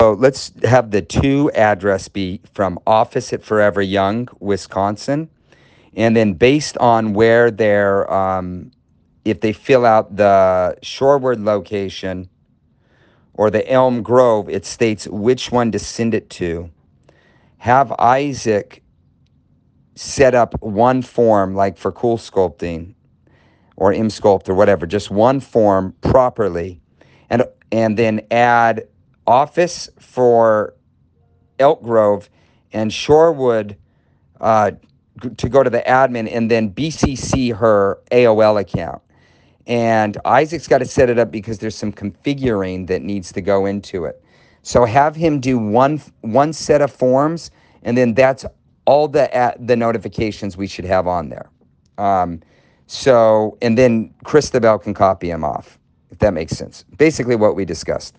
So let's have the to address be from office at Forever Young, Wisconsin. And then based on where they're, if they fill out the Shoreward location or the Elm Grove, it states which one to send it to. Have Isaac set up one form, like for Cool Sculpting or MSculpt or whatever, just one form properly, and then add office for Elk Grove and Shorewood uh, to go to the admin, and then BCC her AOL account. And Isaac's got to set it up because there's some configuring that needs to go into it. So have him do one set of forms, and then that's all the notifications we should have on there. And then Christabel can copy him off, if that makes sense. Basically what we discussed.